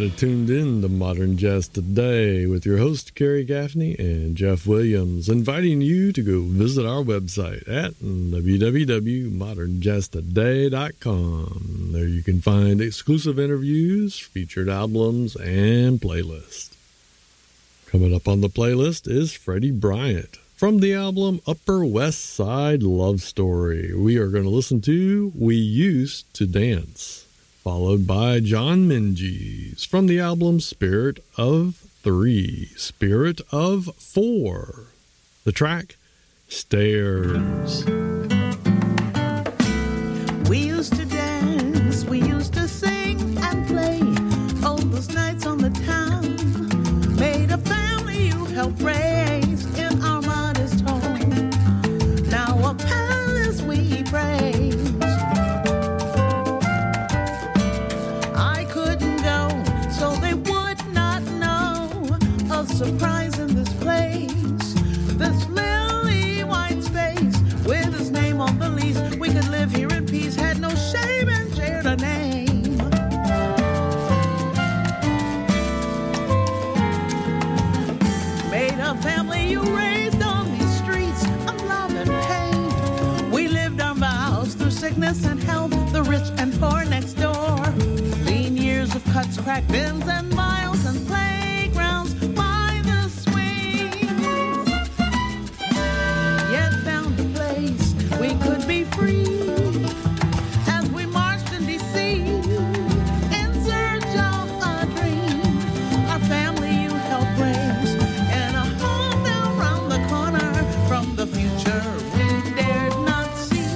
glad it tuned in to Modern Jazz Today with your host, Kerry Gaffney and Jeff Williams, inviting you to go visit our website at www.modernjazztoday.com. There you can find exclusive interviews, featured albums, and playlists. Coming up on the playlist is Freddie Bryant from the album Upper West Side Love Story. We are going to listen to We Used to Dance, followed by John Minges from the album Spirit of 3, Spirit of 4. The track, Stairs. We used to dance, we used to sing and play, all those nights on the town, made a family you helped raise in our modest home. Now a palace we praise. Surprise in this place, this lily white space with his name on the lease. We could live here in peace, had no shame and shared a name. Made a family you raised on these streets of love and pain. We lived our vows through sickness and health, the rich and poor next door. Lean years of cuts, cracked bins and miles and playgrounds. We could be free as we marched in D.C. in search of a dream. Our family you helped raise and a home down round the corner from the future we dared not see.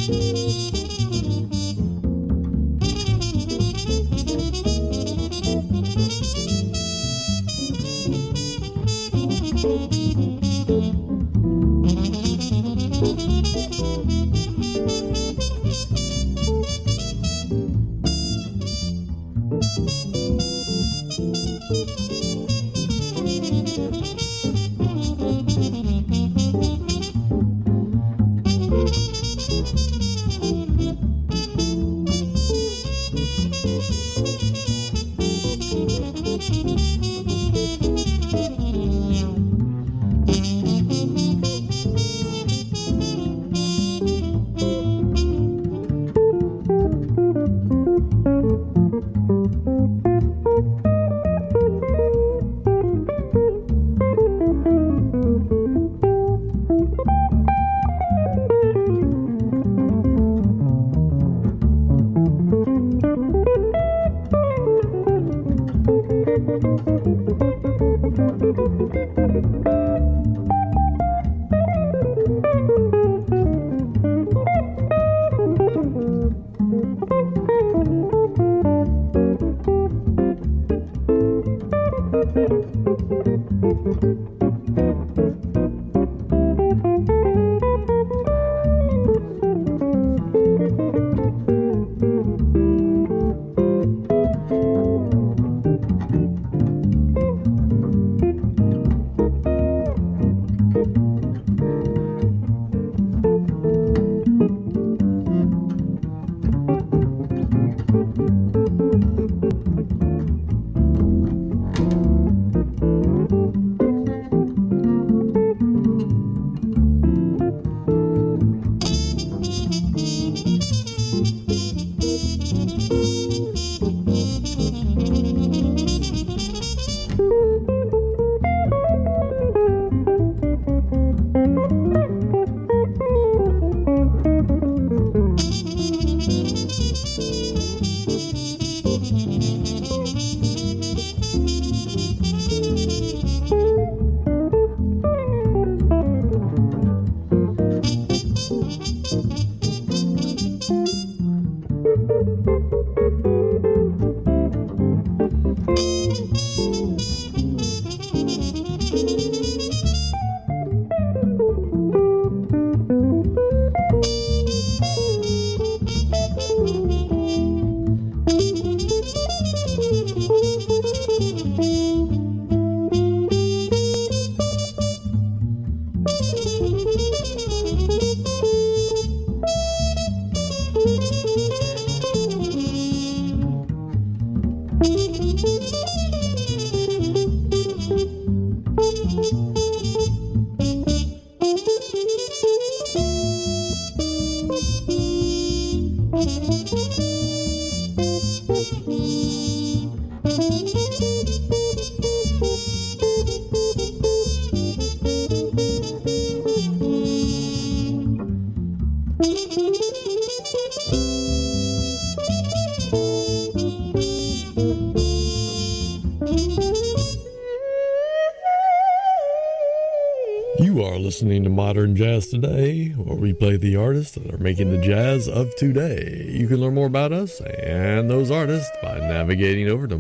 You are listening to Modern Jazz Today, where we play the artists that are making the jazz of today. You can learn more about us and those artists by navigating over to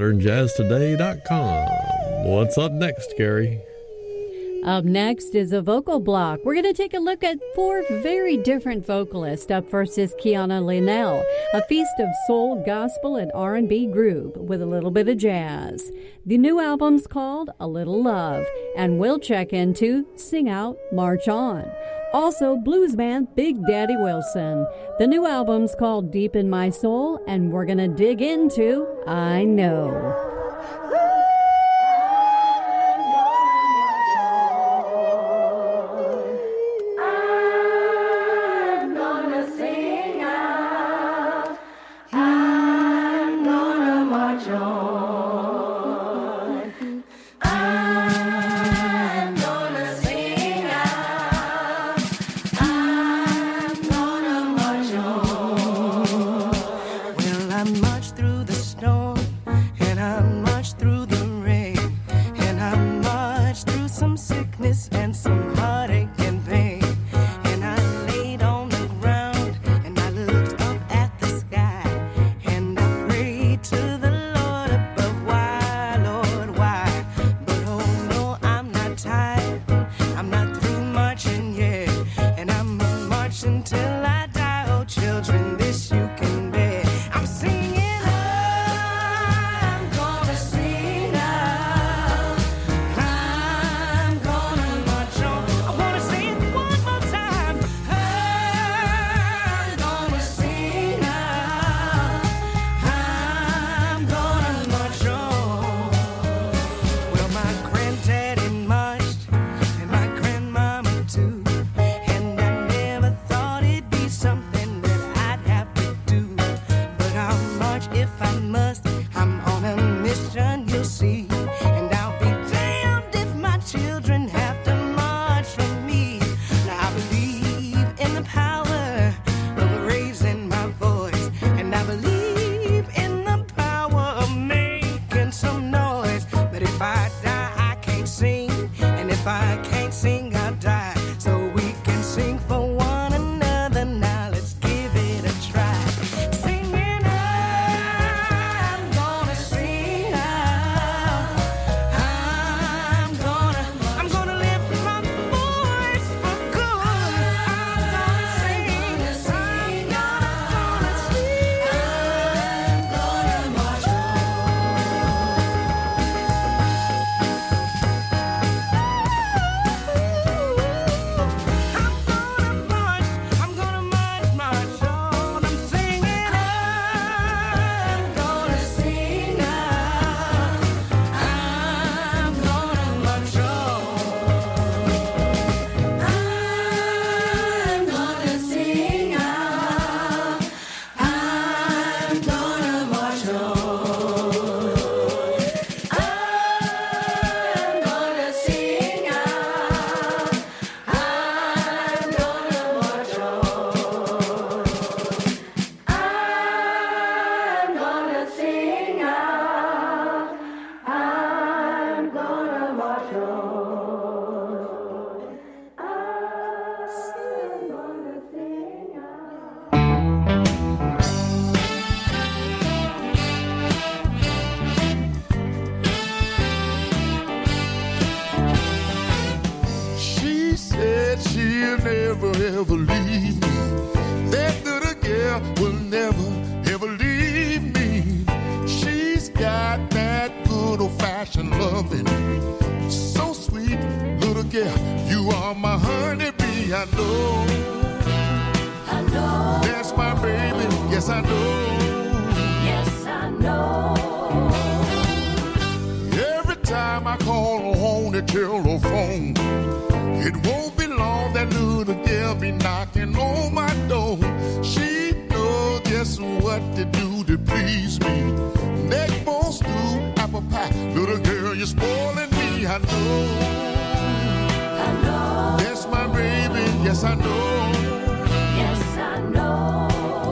modernjazztoday.com. What's up next, Carrie? Up next is a vocal block. We're going to take a look at 4 very different vocalists. Up first is Kiana Linnell, a feast of soul, gospel, and R&B groove with a little bit of jazz. The new album's called A Little Love, and we'll check into Sing Out, March On. Also, blues band Big Daddy Wilson. The new album's called Deep in My Soul, and we're going to dig into I Know. March through the storm, and I'm passion loving, so sweet, little girl. You are my honeybee, I know. That's my baby, yes I know. Yes, I know. Every time I call on the telephone, it won't be long that little girl be knocking on my door. She knows just what to do to please me. Neck bone stew, apple pie, little girl, you're spoiling me. I know. That's my baby, yes I know. Yes, I know.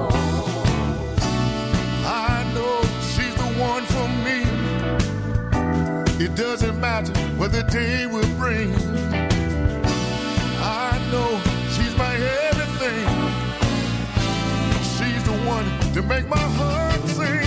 I know she's the one for me. It doesn't matter what the day will bring. I know she's my everything. She's the one to make my heart sing.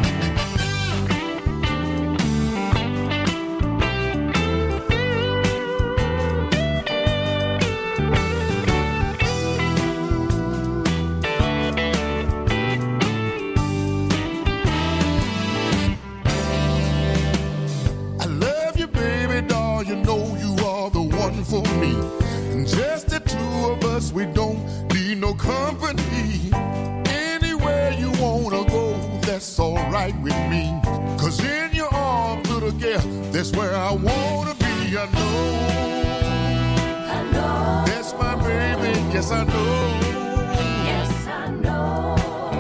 For me, and just the two of us, we don't need no company. Anywhere you wanna go, that's alright with me. Cause in your arms, little girl, that's where I wanna be. I know. That's my baby, yes I know. Yes, I know.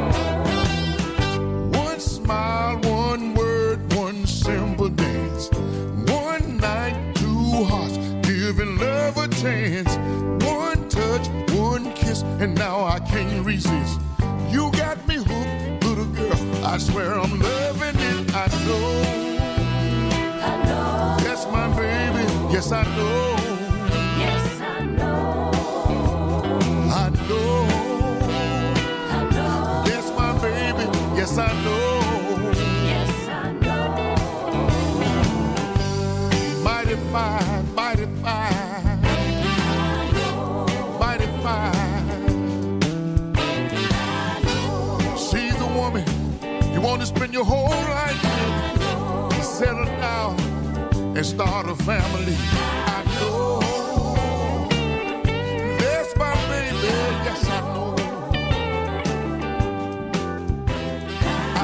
One smile, one word, one simple dance. One night, two hearts giving love a chance. One touch, one kiss, and now I can't resist. You got me hooked, little girl. I swear I'm loving it. I know. That's my baby. Yes, I know. Yes, I know. I know. That's my baby. Yes, I know. Yes, I know. Mighty fine, mighty fine. Mighty fine. She's the woman you want to spend your whole life with. Settle down and start a family. I know. That's my baby. Yes, I know. I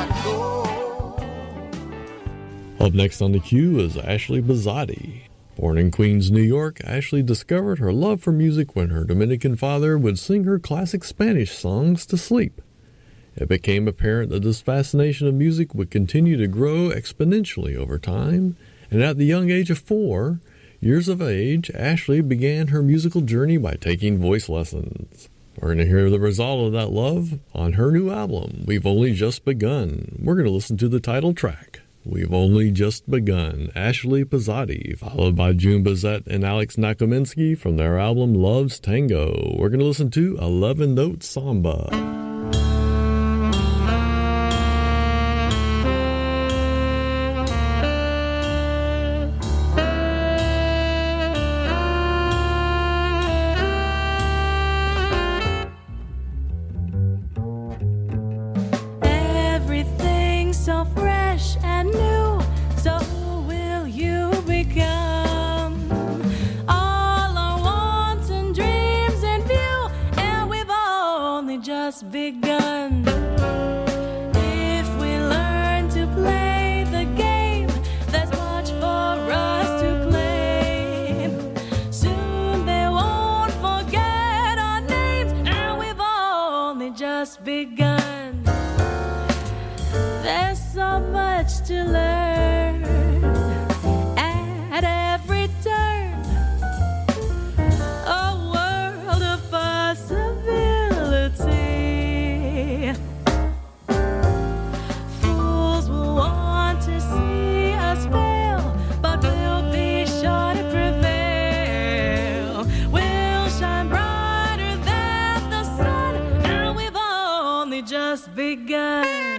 know. Up next on the queue is Ashley Bazzotti. Born in Queens, New York, Ashley discovered her love for music when her Dominican father would sing her classic Spanish songs to sleep. It became apparent that this fascination of music would continue to grow exponentially over time, and at the young age of 4 years of age, Ashley began her musical journey by taking voice lessons. We're going to hear the result of that love on her new album, We've Only Just Begun. We're going to listen to the title track, We've Only Just Begun, Ashley Bazzotti, followed by June Bazette and Alex Nakominski from their album Love's Tango. We're going to listen to 11 Note Samba. Begun. If we learn to play the game, there's much for us to claim. Soon they won't forget our names, and we've only just begun. There's so much to learn at every turn. A world of possibility. Fools will want to see us fail, but we'll be sure to prevail. We'll shine brighter than the sun, and we've only just begun.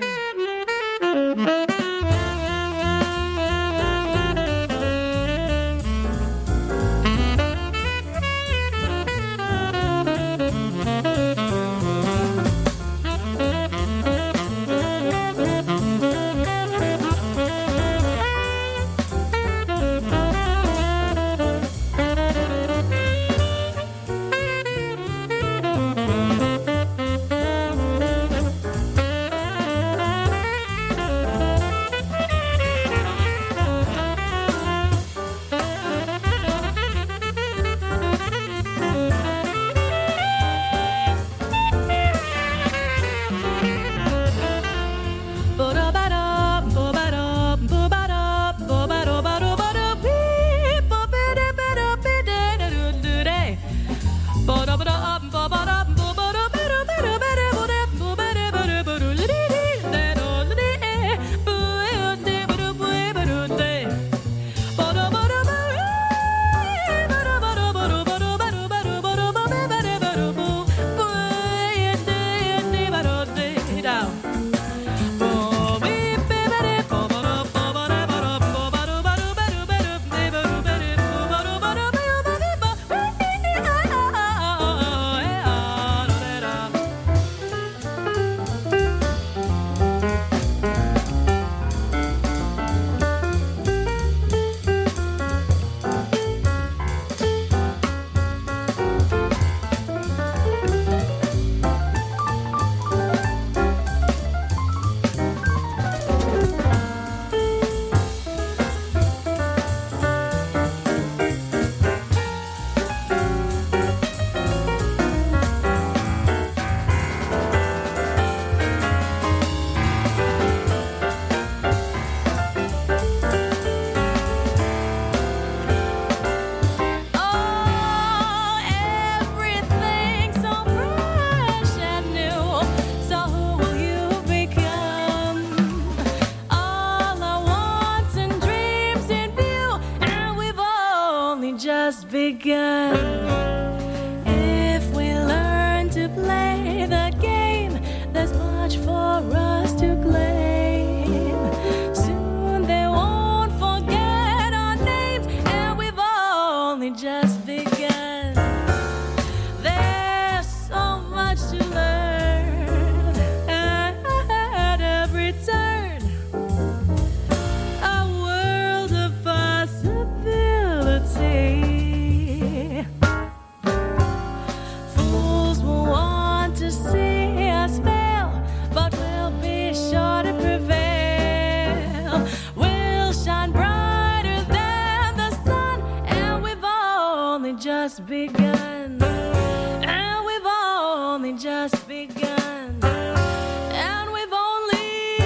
just begun, and we've only just begun, and we've only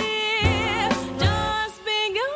just begun.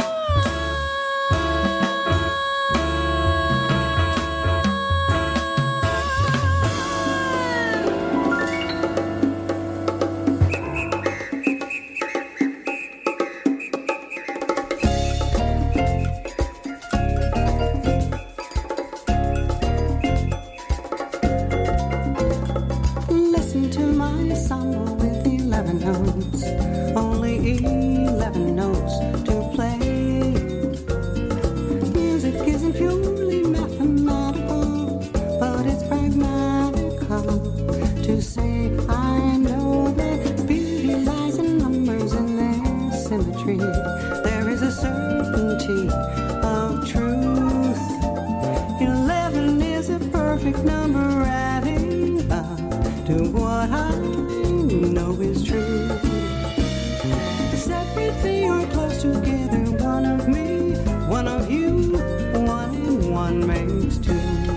Listen to my samba with 11 notes, only 11 notes to play. Music isn't purely mathematical, but it's pragmatical to say I know that beauty lies in numbers and their symmetry. There is a certainty of truth. 11 is a perfect number adding up to what I know is true. Separately or close together, one of me, one of you, one and one makes two.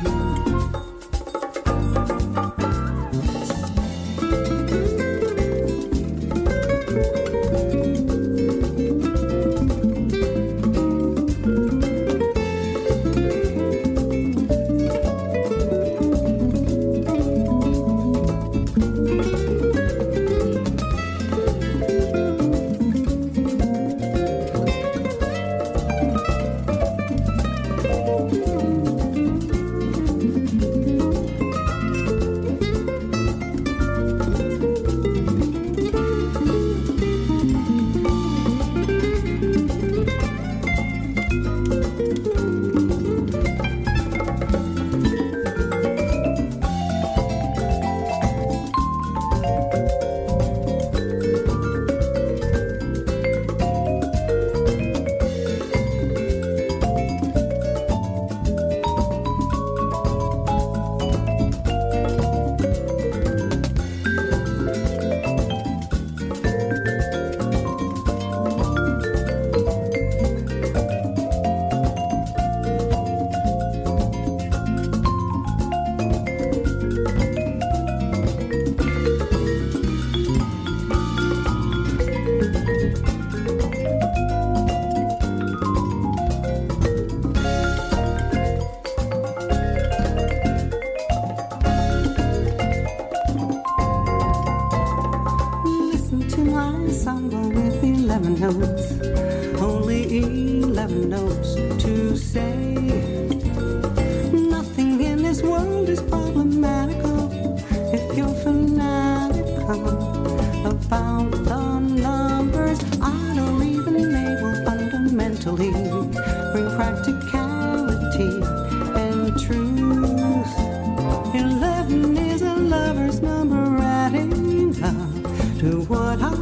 Listen to my samba with 11 notes, only 11 notes to say. Nothing in this world is problematical if you're fanatical about the numbers. I don't even label fundamentally, bring practicality and truth. 11 is a lover's number adding up to what I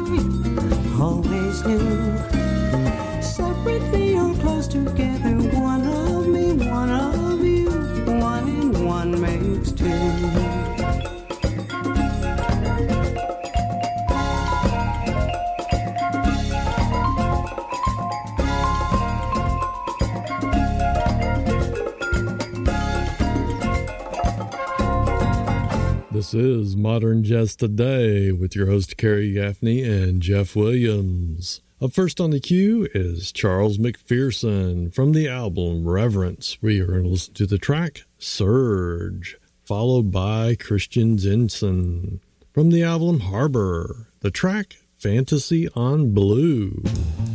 always knew. Separately or close together, one of me, one of you, one and one makes two. This is Modern Jazz Today with your host Kerry Gaffney and Jeff Williams. Up first on the queue is Charles McPherson from the album Reverence. We are going to listen to the track Surge, followed by Christian Zinson from the album Harbor, the track Fantasy on Blue.